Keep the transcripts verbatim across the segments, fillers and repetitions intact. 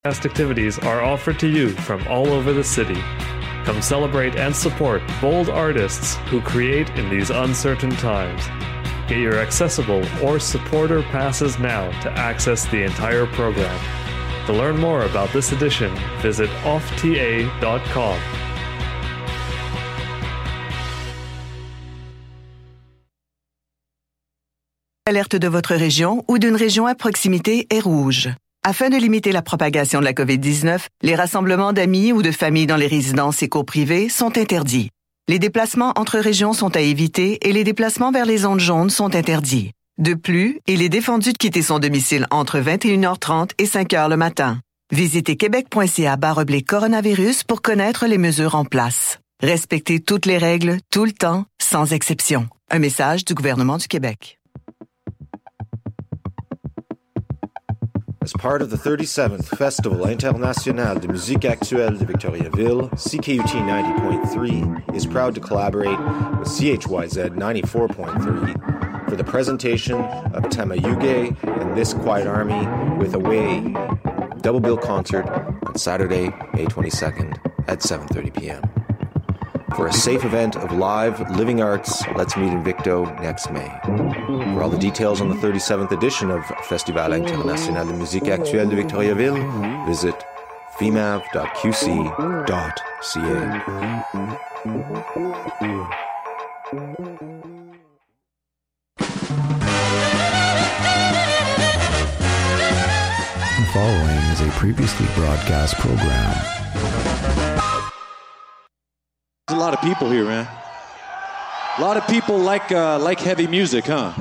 activities are offered to you from all over the city. Come celebrate and support bold artists who create in these uncertain times. Get your accessible or supporter passes now to access the entire program. To learn more about this edition, visit off t a dot com. L'alerte de votre région ou d'une région à proximité est rouge. Afin de limiter la propagation de la covid dix-neuf, les rassemblements d'amis ou de familles dans les résidences et cours privées sont interdits. Les déplacements entre régions sont à éviter et les déplacements vers les zones jaunes sont interdits. De plus, il est défendu de quitter son domicile entre vingt et une heures trente et cinq heures le matin. Visitez québec.ca barre oblique coronavirus pour connaître les mesures en place. Respectez toutes les règles, tout le temps, sans exception. Un message du gouvernement du Québec. As part of the thirty-seventh Festival International de Musique Actuelle de Victoriaville, C K U T ninety point three is proud to collaborate with C H Y Z ninety-four point three for the presentation of Tamayuge and This Quiet Army with Away, double bill concert on Saturday, May twenty-second at seven thirty p.m. For a safe event of live, living arts, let's meet in Victo next May. For all the details on the thirty-seventh edition of Festival International de Musique Actuelle de Victoriaville, visit fimav dot q c dot c a. The following is a previously broadcast program. There's a lot of people here, man. A lot of people like uh, like heavy music, huh?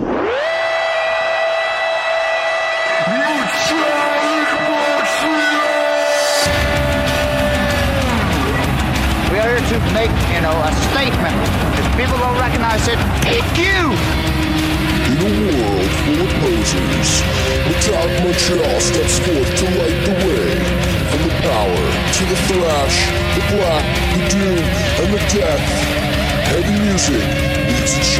We are here to make, you know, a statement. If people don't recognize it, hit you! In a world full of posers, Metallic Montreal steps forth to light the way. From the power to the thrash, the black, the doom, and the death, heavy music needs a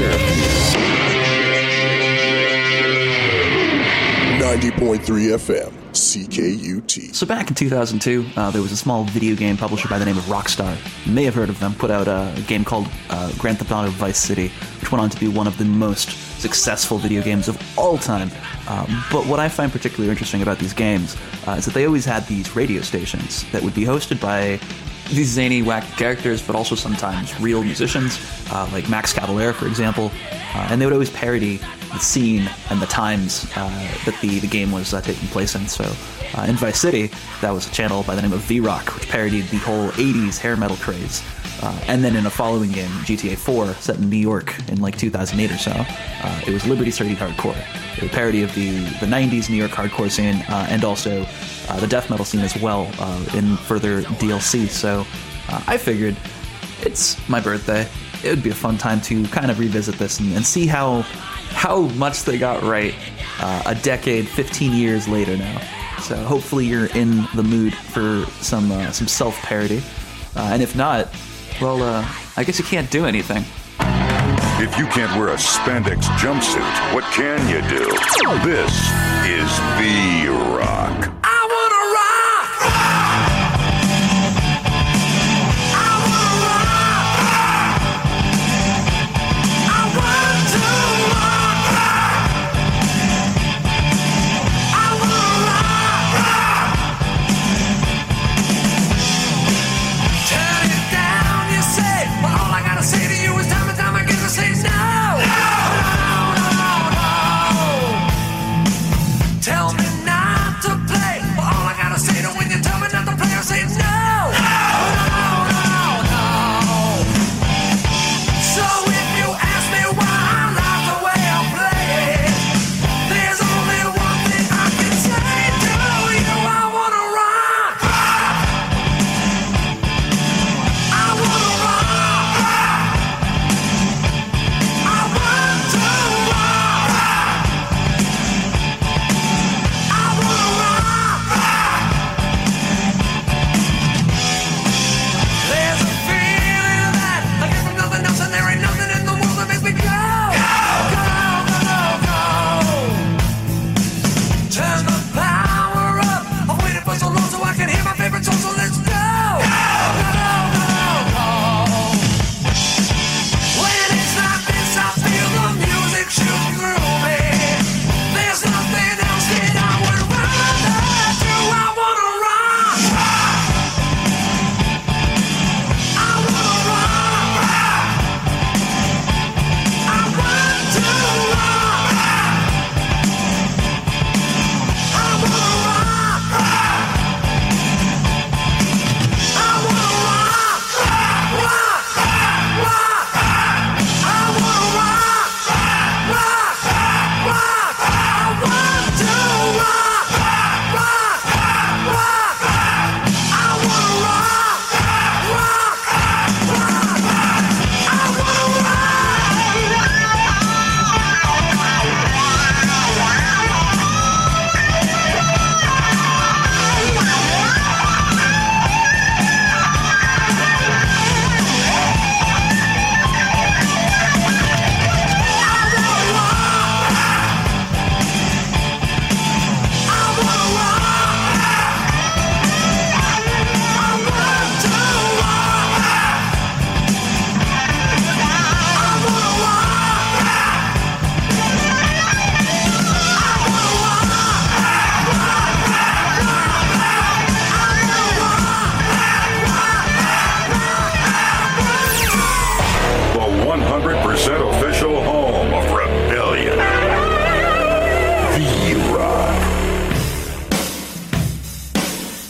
champion. ninety point three F M, C K U T. So back in two thousand two, uh, there was a small video game publisher by the name of Rockstar. You may have heard of them. Put out a, a game called uh, Grand Theft Auto Vice City, which went on to be one of the most successful video games of all time. Um, but what I find particularly interesting about these games uh, is that they always had these radio stations that would be hosted by these zany, wacky characters, but also sometimes real musicians, uh, like Max Cavalera, for example. Uh, and they would always parody the scene and the times uh, that the, the game was uh, taking place in. So uh, in Vice City, that was a channel by the name of V-Rock, which parodied the whole eighties hair metal craze. Uh, and then in a following game, G T A four, set in New York in like two thousand eight or so, uh, it was Liberty City Hardcore, a parody of the, the nineties New York hardcore scene, uh, and also uh, the death metal scene as well uh, in further D L C. So uh, I figured it's my birthday. It would be a fun time to kind of revisit this and, and see how how much they got right uh, a decade, fifteen years later now. So hopefully you're in the mood for some uh, some self-parody. Uh, and if not, well, uh, I guess you can't do anything. If you can't wear a spandex jumpsuit, what can you do? This is V-Rock. I wanna rock! I wanna rock! I want to rock! I wanna rock! Turn it down, you say, but all I gotta say to you is time and time again to say no! No, no, no, no. Tell me not to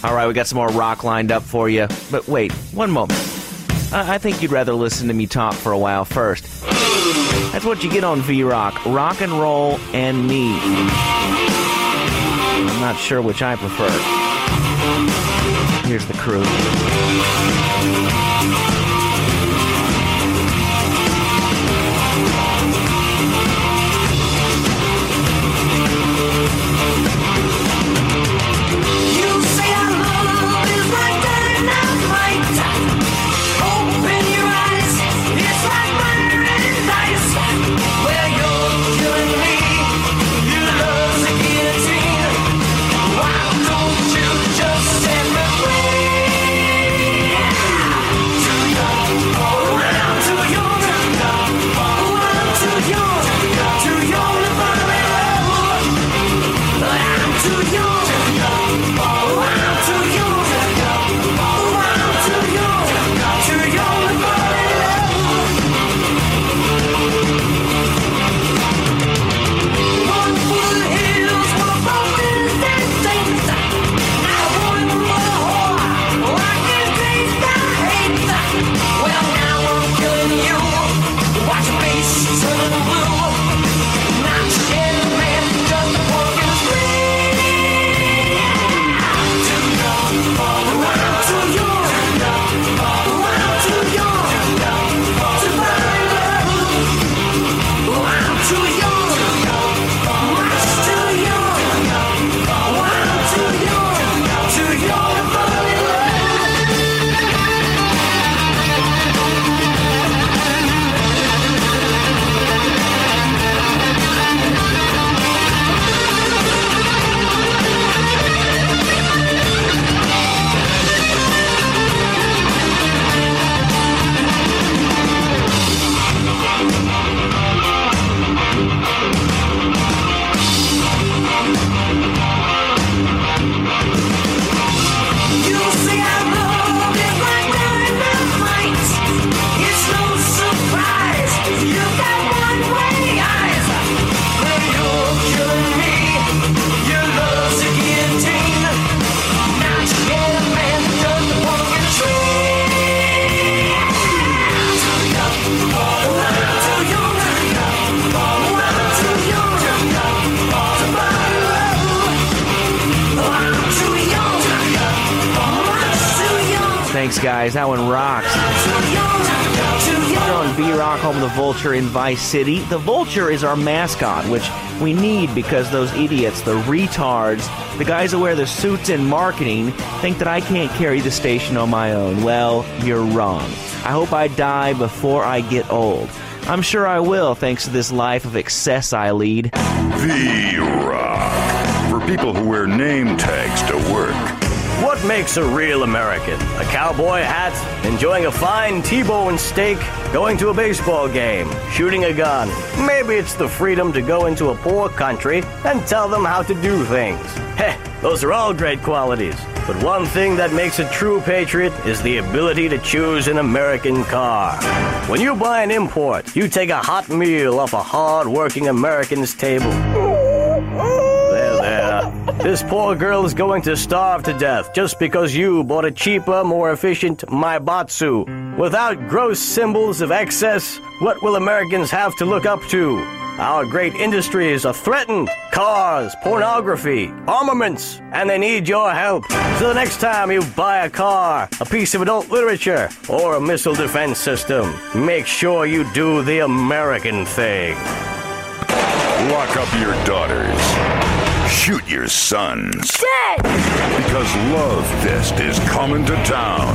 All right, we got some more rock lined up for you. But wait, one moment. I, I think you'd rather listen to me talk for a while first. That's what you get on V-Rock. Rock and roll and me. I'm not sure which I prefer. Here's the crew. Thanks, guys. That one rocks. We're on V-Rock, home of the Vulture in Vice City. The Vulture is our mascot, which we need because those idiots, the retards, the guys that wear the suits in marketing, think that I can't carry the station on my own. Well, you're wrong. I hope I die before I get old. I'm sure I will, thanks to this life of excess I lead. V-Rock. For people who wear name tags to work. What makes a real American? A cowboy hat, enjoying a fine T-bone steak, going to a baseball game, shooting a gun. Maybe it's the freedom to go into a poor country and tell them how to do things. Heh, those are all great qualities. But one thing that makes a true patriot is the ability to choose an American car. When you buy an import, you take a hot meal off a hard-working American's table. There, there. This poor girl is going to starve to death just because you bought a cheaper, more efficient Maibatsu. Without gross symbols of excess, what will Americans have to look up to? Our great industries are threatened. Cars, pornography, armaments, and they need your help. So the next time you buy a car, a piece of adult literature, or a missile defense system, make sure you do the American thing. Lock up your daughters. Shoot your sons. Dad! Because Love Fist is coming to town.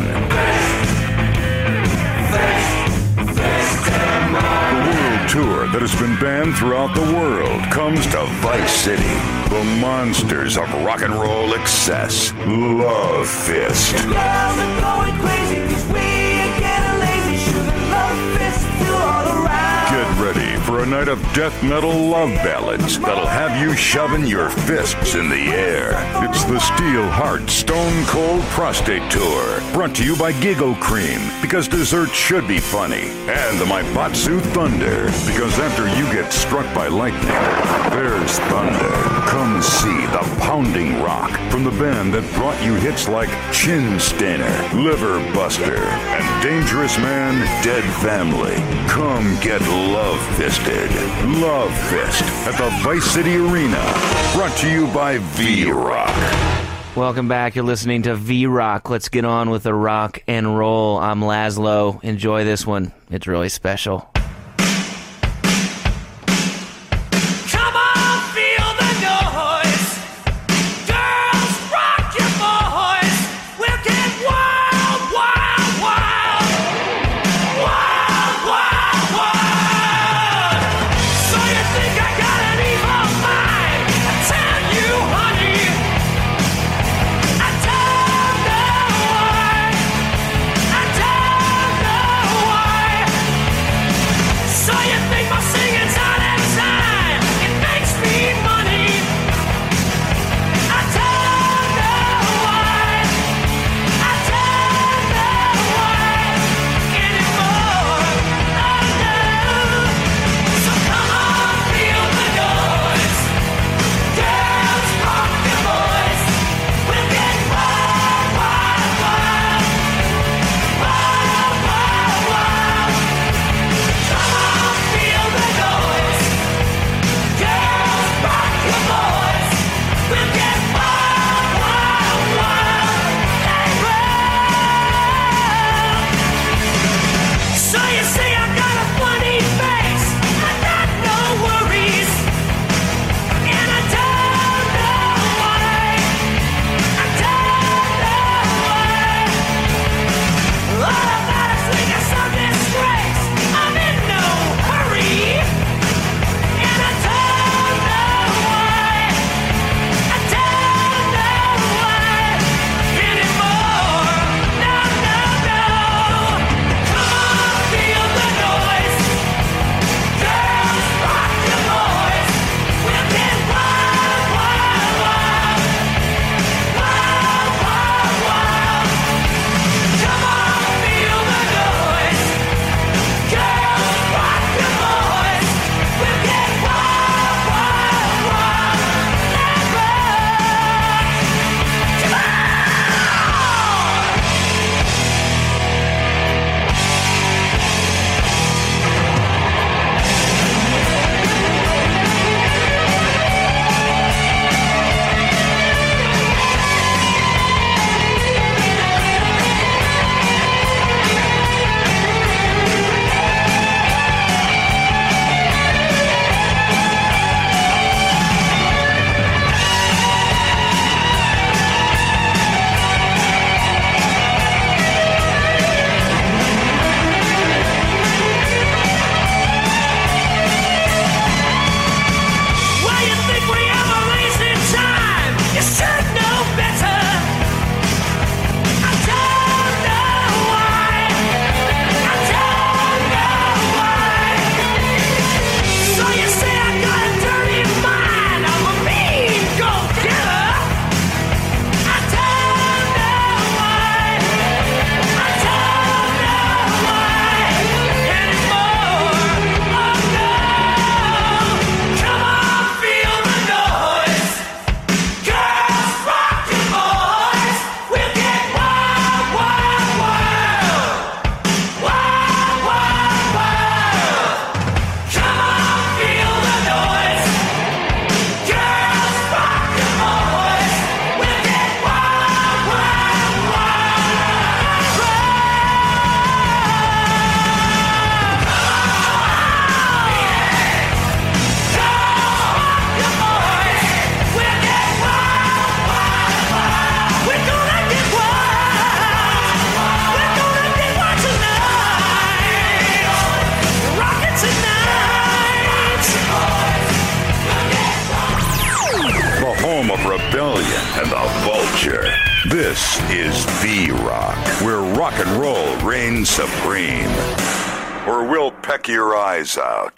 The world tour that has been banned throughout the world comes to Vice City. The monsters of rock and roll excess. Love Fist. Girls are going crazy 'cause we are getting lazy. Shooting Love Fist through all around. Get ready for a a night of death metal love ballads that'll have you shoving your fists in the air. It's the Steel Heart Stone Cold Prostate Tour, brought to you by Giggle Cream, because dessert should be funny, and the Maibatsu Thunder, because after you get struck by lightning, there's thunder. Come see the pounding rock from the band that brought you hits like Chin Stainer, Liver Buster, and Dangerous Man, Dead Family. Come get love fisted. Love Fist at the Vice City Arena. Brought to you by V-Rock. Welcome back. You're listening to V-Rock. Let's get on with the rock and roll. I'm Laszlo. Enjoy this one. It's really special. Rebellion and the Vulture. This is V-Rock, where rock and roll reigns supreme. Or we'll peck your eyes out.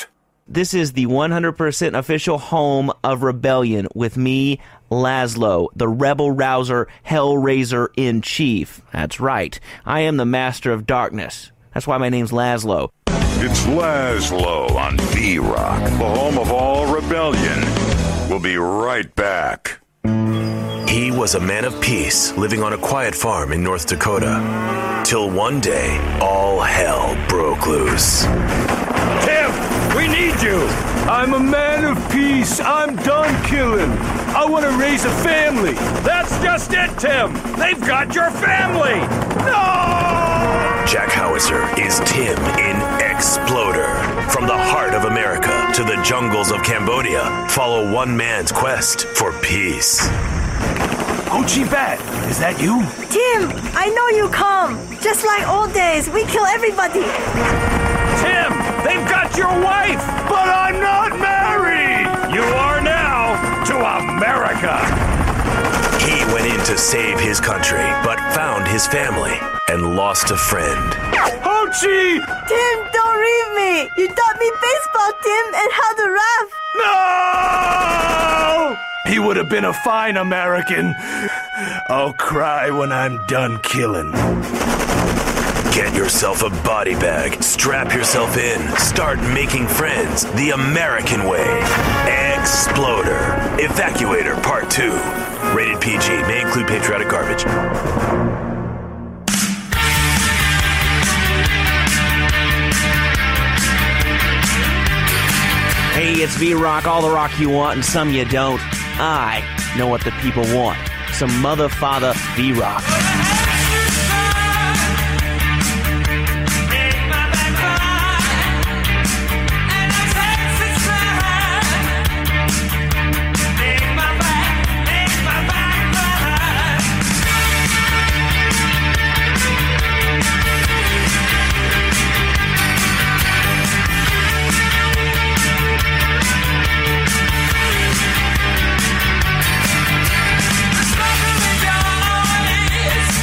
This is the one hundred percent official home of Rebellion with me, Laszlo, the rebel rouser, hellraiser in chief. That's right. I am the master of darkness. That's why my name's Laszlo. It's Laszlo on V-Rock, the home of all rebellion. We'll be right back. He was a man of peace, living on a quiet farm in North Dakota. Till one day, all hell broke loose. Tim, we need you. I'm a man of peace. I'm done killing. I want to raise a family. That's just it, Tim. They've got your family. No! Jack Howitzer is Tim in Exploder. From the heart of America to the jungles of Cambodia, follow one man's quest for peace. Ho Chi Bat, is that you? Tim, I know you come. Just like old days, we kill everybody. Tim, they've got your wife, but I'm not married. You are now to America. He went in to save his country, but found his family and lost a friend. Ho Chi! Tim, don't leave me. You taught me baseball, Tim, and how to rap. No! He would have been a fine American. I'll cry when I'm done killing. Get yourself a body bag, strap yourself in, start making friends the American way. Exploder. Evacuator Part two. Rated P G. May include patriotic garbage. Hey, it's V-Rock, all the rock you want and some you don't. I know what the people want. Some mother father V-Rock. It's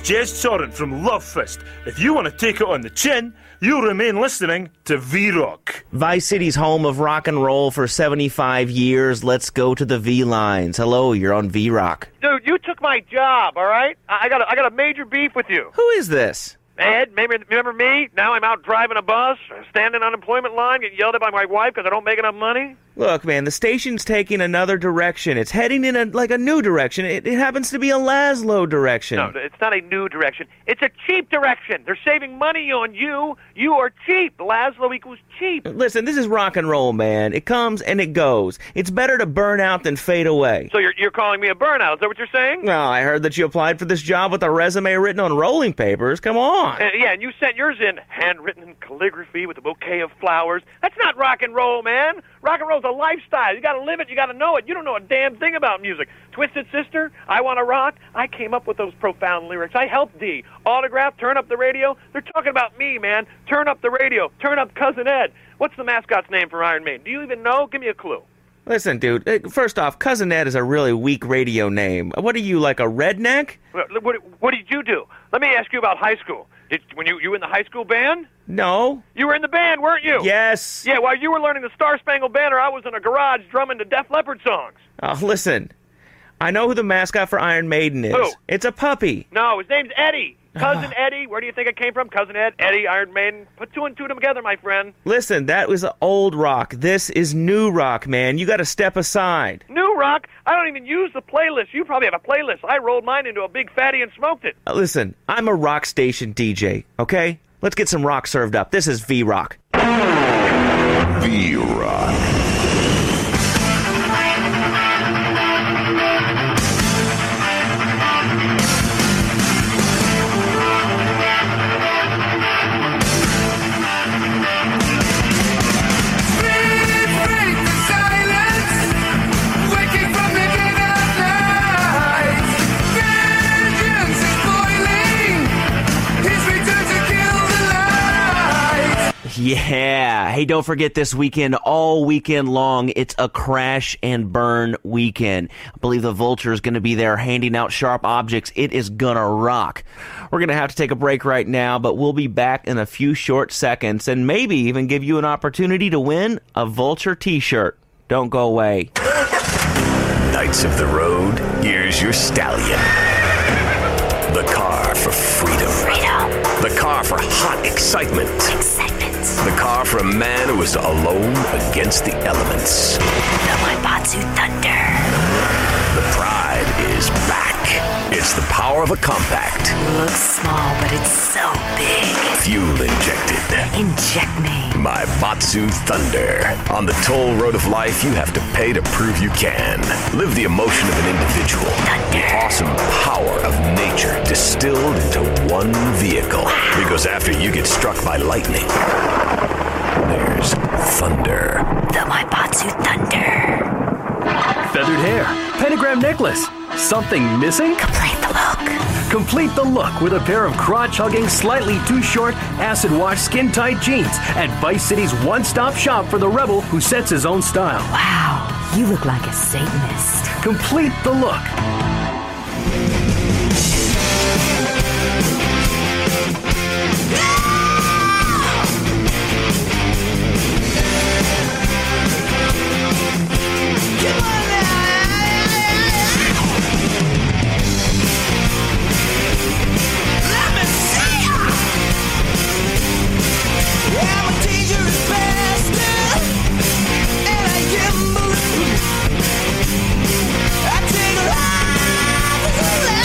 Jez Soren from Lovefest. If you want to take it on the chin, you'll remain listening to V-Rock. Vice City's home of rock and roll for seventy-five years. Let's go to the V-Lines. Hello, you're on V-Rock. Dude, you took my job, all right? I I got a, I got a major beef with you. Who is this? Ed, maybe remember me? Now I'm out driving a bus, standing on unemployment line, getting yelled at by my wife because I don't make enough money. Look, man, the station's taking another direction. It's heading in a like a new direction. It, it happens to be a Laszlo direction. No, it's not a new direction. It's a cheap direction. They're saving money on you. You are cheap. Laszlo equals cheap. Listen, this is rock and roll, man. It comes and it goes. It's better to burn out than fade away. So you're you're calling me a burnout? Is that what you're saying? Well, I heard that you applied for this job with a resume written on rolling papers. Come on. Uh, yeah, and you sent yours in handwritten in calligraphy with a bouquet of flowers. That's not rock and roll, man. Rock and roll's a lifestyle. You got to live it. You got to know it. You don't know a damn thing about music. Twisted Sister, I Want to Rock. I came up with those profound lyrics. I helped Dee. Autograph, Turn Up the Radio. They're talking about me, man. Turn up the radio. Turn up Cousin Ed. What's the mascot's name for Iron Maiden? Do you even know? Give me a clue. Listen, dude, first off, Cousin Ed is a really weak radio name. What are you, like a redneck? What, what, what did you do? Let me ask you about high school. Did, when you you were in the high school band? No. You were in the band, weren't you? Yes. Yeah, while you were learning the Star Spangled Banner, I was in a garage drumming to Def Leppard songs. Oh, listen. I know who the mascot for Iron Maiden is. Who? It's a puppy. No, his name's Eddie. Cousin Eddie. Where do you think it came from? Cousin Ed, Eddie, Iron Maiden. Put two and two together, my friend. Listen, that was old rock. This is new rock, man. You got to step aside. New rock? I don't even use the playlist. You probably have a playlist. I rolled mine into a big fatty and smoked it. Uh, listen, I'm a rock station D J, okay? Let's get some rock served up. This is V-Rock. V-Rock. Yeah. Hey, don't forget this weekend, all weekend long, it's a crash and burn weekend. I believe the Vulture is going to be there handing out sharp objects. It is going to rock. We're going to have to take a break right now, but we'll be back in a few short seconds and maybe even give you an opportunity to win a Vulture t-shirt. Don't go away. Knights of the Road, here's your stallion. The car for freedom. Freedom. The car for hot excitement. Excitement. The car for a man who is alone against the elements. The Maibatsu Thunder. The pride is back. It's the power of a compact. Looks small, but it's so big. Fuel injected. Inject me. Maibatsu Thunder. On the toll road of life, you have to pay to prove you can. Live the emotion of an individual. Thunder. The awesome power of nature distilled into one vehicle. Wow. Because after you get struck by lightning, there's thunder. The Maibatsu Thunder. Feathered hair. Pentagram necklace. Something missing? Complete the look. Complete the look with a pair of crotch-hugging, slightly too short, acid-wash, skin-tight jeans at Vice City's one-stop shop for the rebel who sets his own style. Wow, you look like a Satanist. Complete the look. I take life as a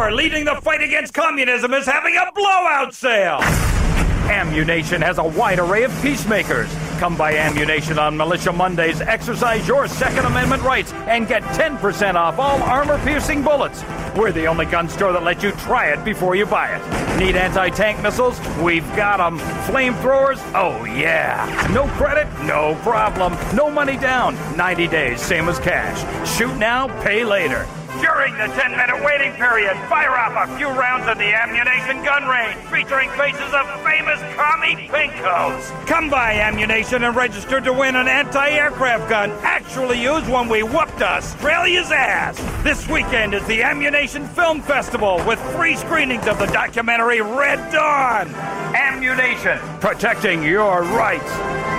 store leading the fight against communism is having a blowout sale. Ammunition has a wide array of peacemakers. Come by Ammunition on Militia Mondays, exercise your Second Amendment rights, and get ten percent off all armor-piercing bullets. We're the only gun store that lets you try it before you buy it. Need anti-tank missiles? We've got them. Flamethrowers? Oh, yeah. No credit? No problem. No money down. ninety days, same as cash. Shoot now, pay later. During the ten-minute waiting period, fire off a few rounds at the Ammunition gun range, featuring faces of famous commie pinkos. Come by Ammunition and register to win an anti-aircraft gun actually used when we whooped Australia's ass. This weekend is the Ammunition Film Festival with free screenings of the documentary Red Dawn. Ammunition, protecting your rights.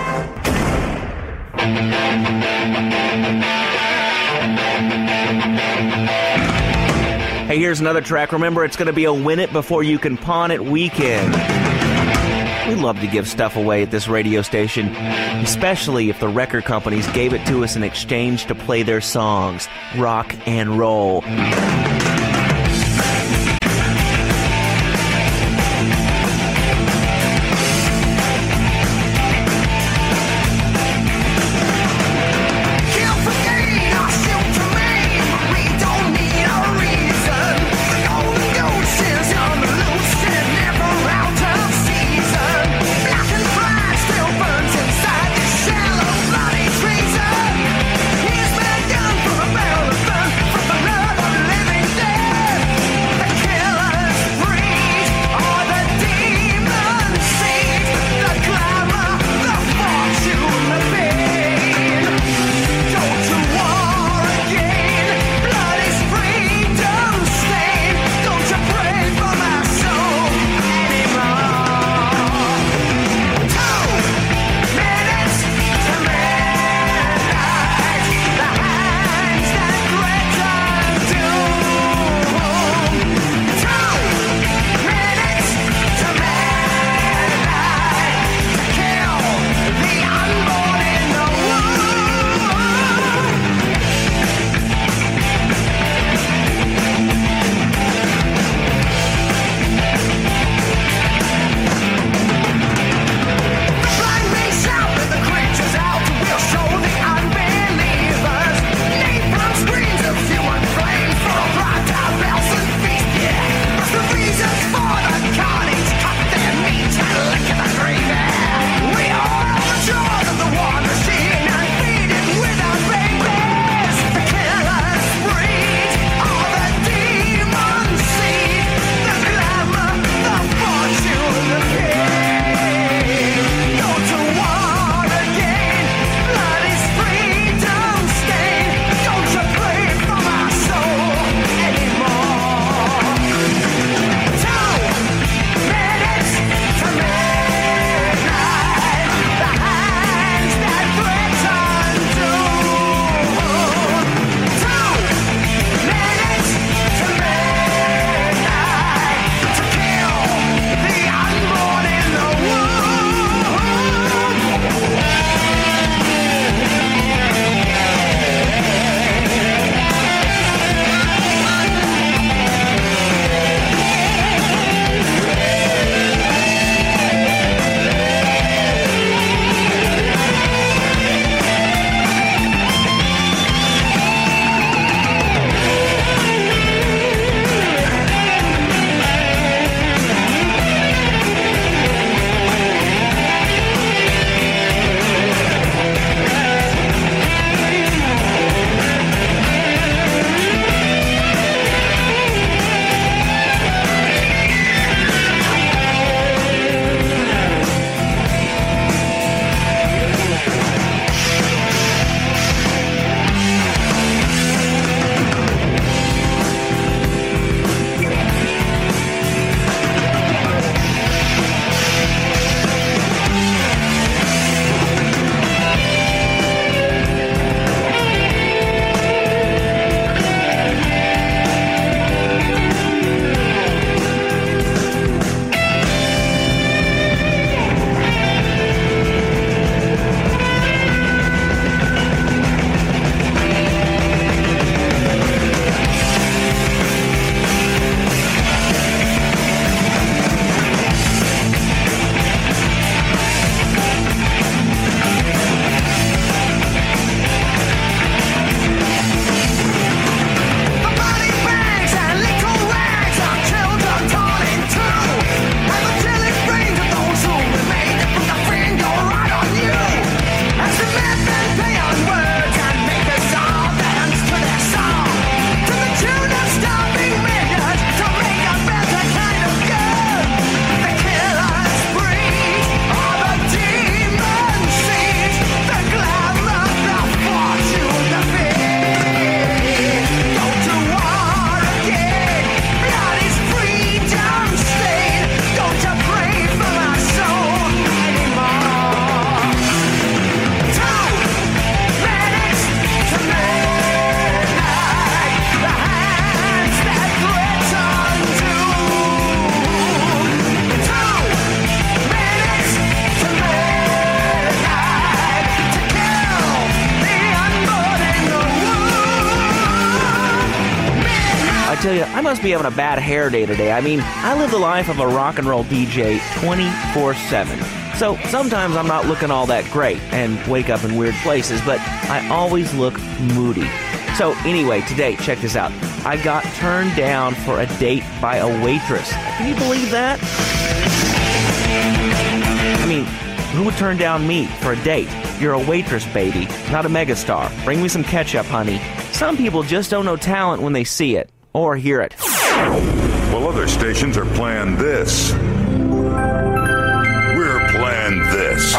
Hey, here's another track. Remember, it's going to be a win it before you can pawn it weekend. We love to give stuff away at this radio station, especially if the record companies gave it to us in exchange to play their songs. Rock and roll. He's been done for a barrel of fun, for the love of living. tell you, I must be having a bad hair day today. I mean, I live the life of a rock and roll D J twenty-four seven. So sometimes I'm not looking all that great and wake up in weird places, but I always look moody. So anyway, today, check this out. I got turned down for a date by a waitress. Can you believe that? I mean, who would turn down me for a date? You're a waitress, baby, not a megastar. Bring me some ketchup, honey. Some people just don't know talent when they see it or hear it. Well, other stations are playing this. We're playing this.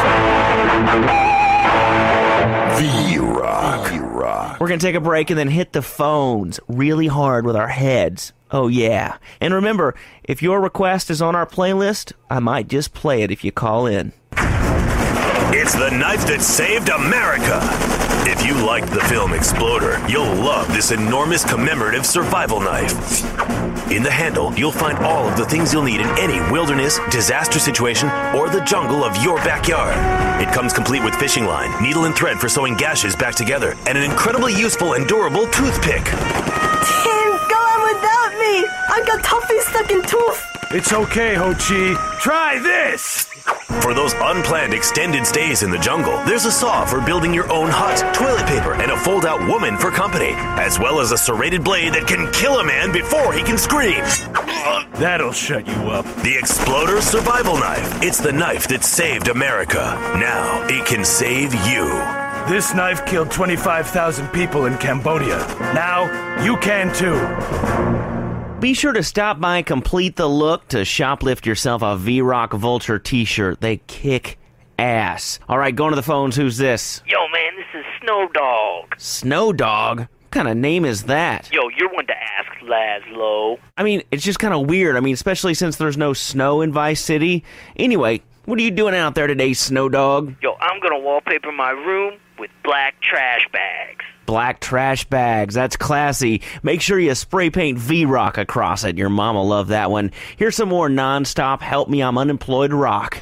V-Rock. V-Rock. We're going to take a break and then hit the phones really hard with our heads. Oh, yeah. And remember, if your request is on our playlist, I might just play it if you call in. It's the knife that saved America. If you liked the film Exploder, you'll love this enormous commemorative survival knife. In the handle, you'll find all of the things you'll need in any wilderness, disaster situation, or the jungle of your backyard. It comes complete with fishing line, needle and thread for sewing gashes back together, and an incredibly useful and durable toothpick. Tim, go on without me. I got toffee stuck in tooth. It's okay, Ho-Chi. Try this! For those unplanned extended stays in the jungle, there's a saw for building your own hut, toilet paper, and a fold-out woman for company, as well as a serrated blade that can kill a man before he can scream. That'll shut you up. The Exploder Survival Knife. It's the knife that saved America. Now it can save you. This knife killed twenty-five thousand people in Cambodia. Now you can too. Be sure to stop by Complete the Look to shoplift yourself a V-Rock Vulture t-shirt. They kick ass. All right, going to the phones. Who's this? Yo, man, this is Snow Dog. Snow Dog? What kind of name is that? Yo, you're one to ask, Laszlo. I mean, it's just kind of weird. I mean, especially since there's no snow in Vice City. Anyway, what are you doing out there today, Snow Dog? Yo, I'm going to wallpaper my room with black trash bags. Black trash bags. That's classy. Make sure you spray paint V-Rock across it. Your mom will love that one. Here's some more non-stop Help Me I'm Unemployed rock.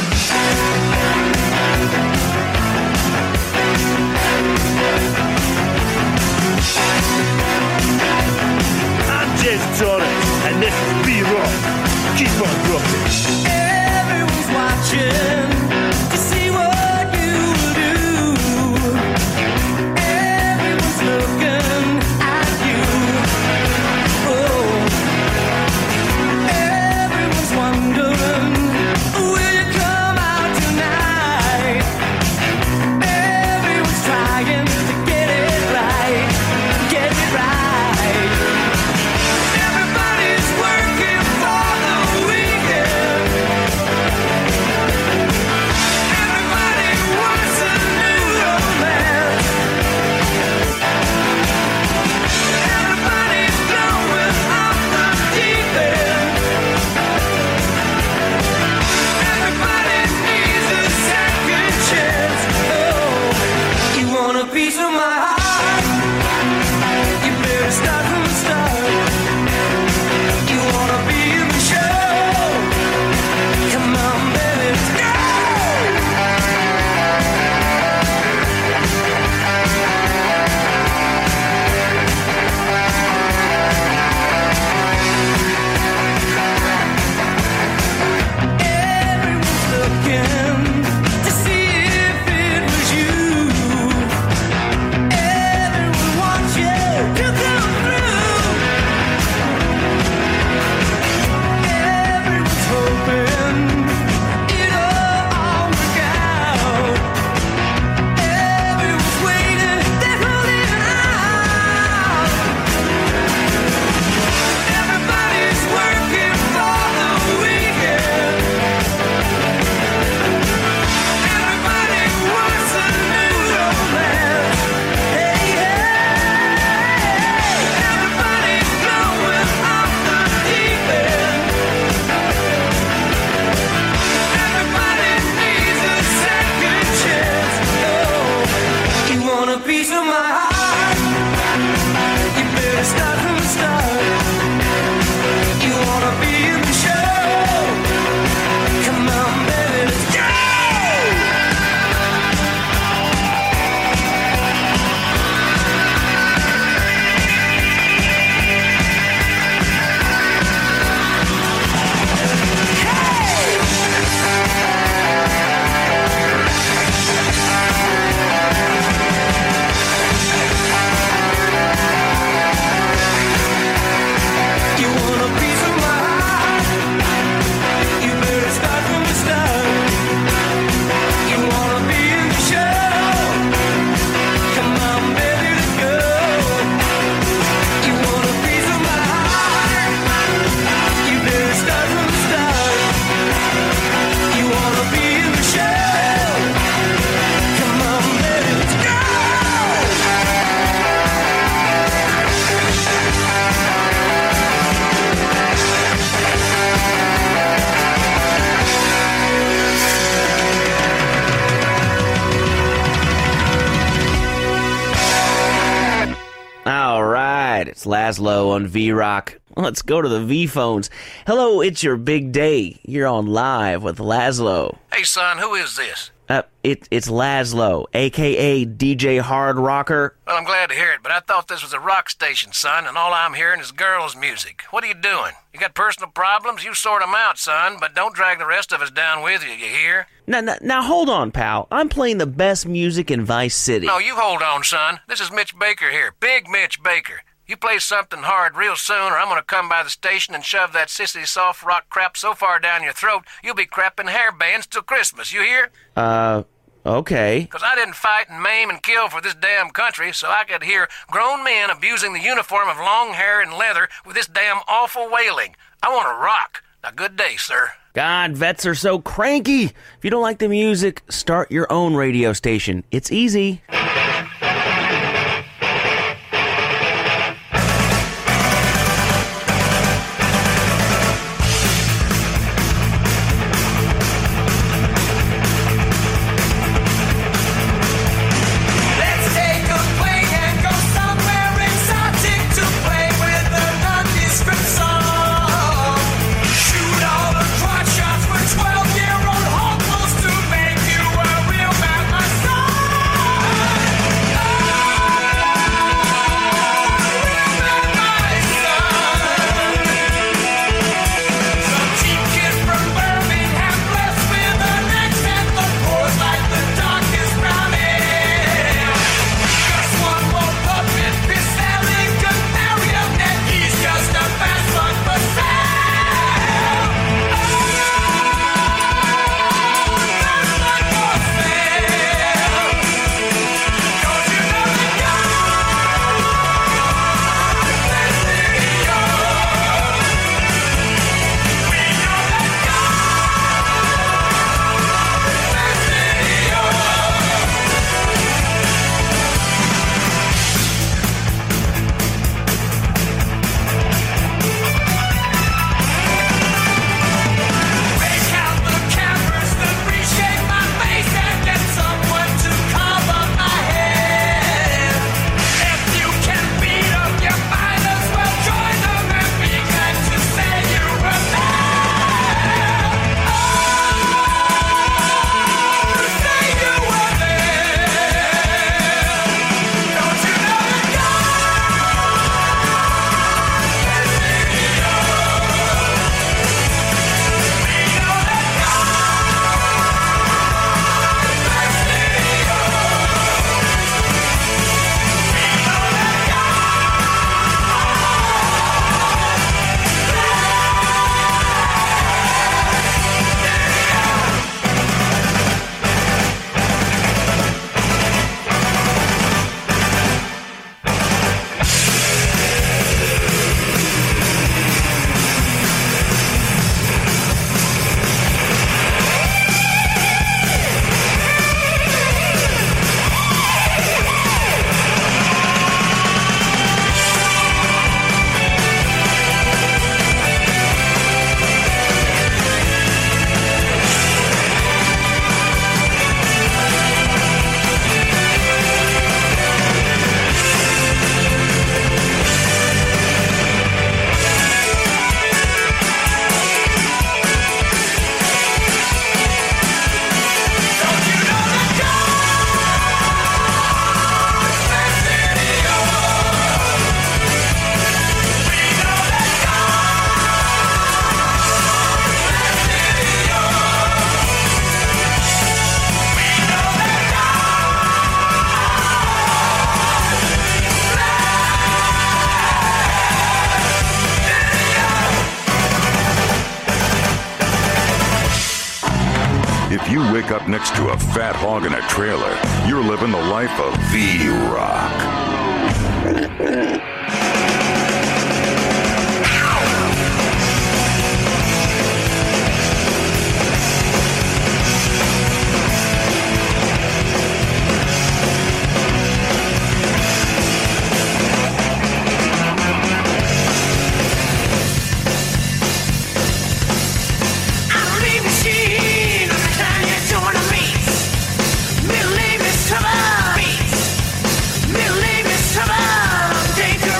I'm Jez Torres, and this is V-Rock. Keep on rocking. Everyone's watching to see what you will do. Everyone's looking at you. Oh, everyone's wondering, will you come out tonight? Everyone's trying to get it right, get it right. Everybody's working for the weekend. It's Laszlo on V-Rock. Let's go to the V-phones. Hello, it's your big day. You're on live with Laszlo. Hey, son, who is this? Uh, it, it's Laszlo, a k a. D J Hard Rocker. Well, I'm glad to hear it, but I thought this was a rock station, son, and all I'm hearing is girls' music. What are you doing? You got personal problems? You sort them out, son, but don't drag the rest of us down with you, you hear? Now, now, now hold on, pal. I'm playing the best music in Vice City. No, you hold on, son. This is Mitch Baker here, Big Mitch Baker. You play something hard real soon, or I'm gonna come by the station and shove that sissy soft rock crap so far down your throat, you'll be crapping hair bands till Christmas, you hear? Uh, okay. Because I didn't fight and maim and kill for this damn country, so I could hear grown men abusing the uniform of long hair and leather with this damn awful wailing. I want to rock. Now, good day, sir. God, vets are so cranky. If you don't like the music, start your own radio station. It's easy. If you wake up next to a fat hog in a trailer, you're living the life of V-Rock. Middle name is Trouble. Middle name is Trouble. Take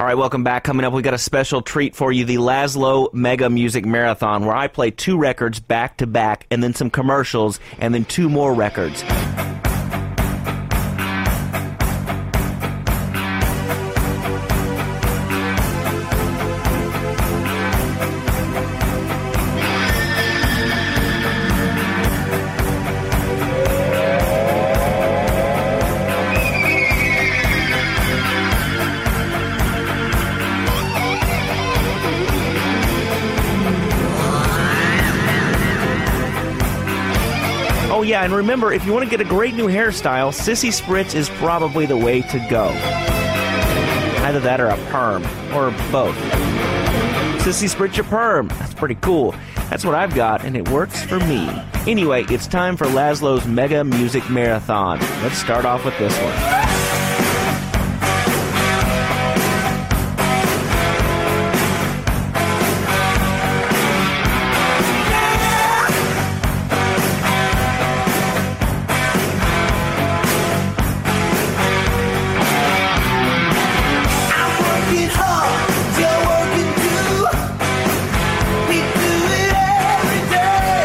right, welcome back. Coming up, we got a special treat for you, the Laszlo Mega Music Marathon, where I play two records back to back, and then some commercials, and then two more records. Oh, yeah, and remember, if you want to get a great new hairstyle, Sissy Spritz is probably the way to go. Either that or a perm, or both. Sissy Spritz your perm. That's pretty cool. That's what I've got, and it works for me. Anyway, it's time for Laszlo's Mega Music Marathon. Let's start off with this one.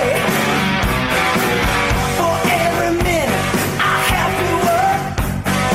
For every minute I have to work.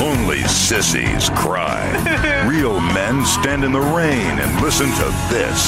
Only sissies cry. Real men stand in the rain and listen to this.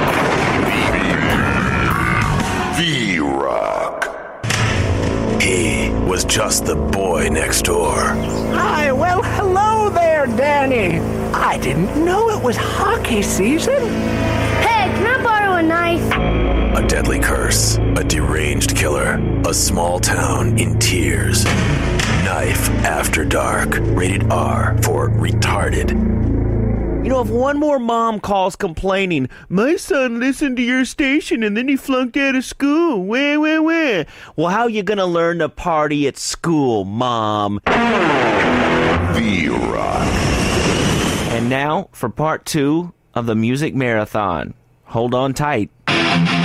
V-Rock. He was just the boy next door. Hi, well, hello there, Danny. I didn't know it was hockey season. Hey, can I borrow a knife? A deadly curse, a deranged killer, a small town in tears. Knife After Dark, rated R for retarded. You know, if one more mom calls complaining, my son listened to your station and then he flunked out of school, wah, wah, wah. Well, how you gonna learn to party at school, Mom? V-Rock. And now for part two of the Music Marathon. Hold on tight.